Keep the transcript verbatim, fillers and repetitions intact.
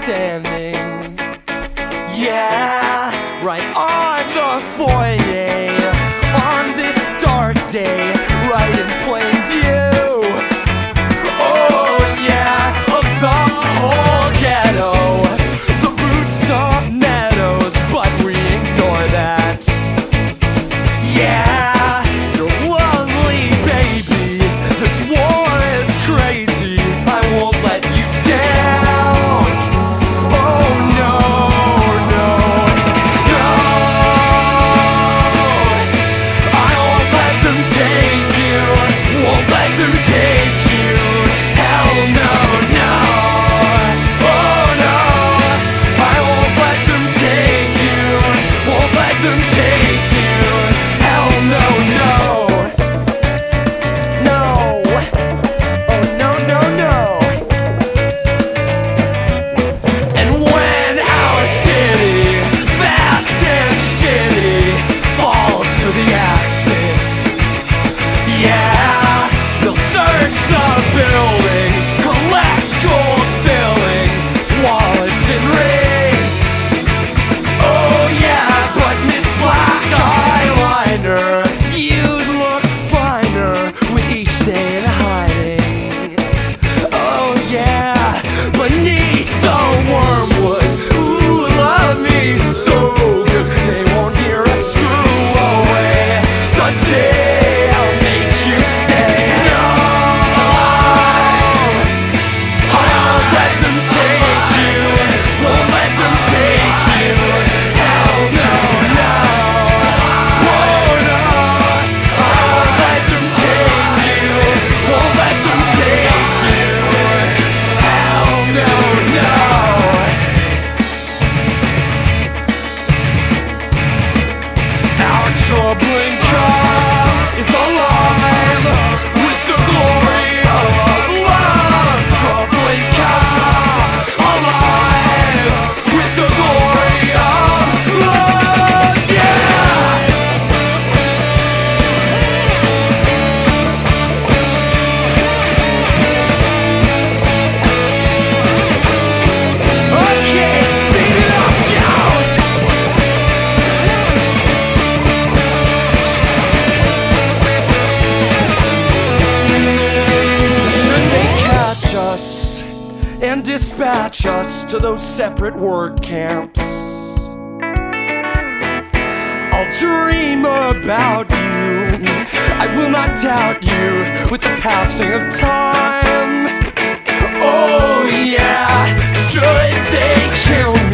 standing, yeah, right on the foyer, on this dark day, right in plain view. Oh yeah, of the whole ghetto, the rooftop meadows, but we ignore that. Yeah, you're lonely, baby. This war is crazy. I won't let you down. Oh no, no, no. I won't let them take you. Won't let them take you. Hell no, no. Oh no. I won't let them take you. Won't let them take you. Hell no, no. No. Oh no, no, no. And when our city, fast and shitty, falls to the axis, yeah, they'll search the buildings, collect gold fillings, wallets and rings. Oh yeah, but Miss Black Eyeliner, you'd look finer with each day in hiding. Oh yeah, beneath the wormwood, ooh, love me so good, they won't hear us screw away the day I'll make you say no. I won't let them take you, won't let them take you. Hell no, no. Oh no. I won't let them take you, won't let them take you. Hell no, no. Our troubling car is alive with the glory of love. Troubling car alive with the glory of love. Yeah. Okay, speed it up, down. Should they catch us and dispatch us to those separate work camps, I'll dream about you, I will not doubt you with the passing of time. Oh yeah, should they kill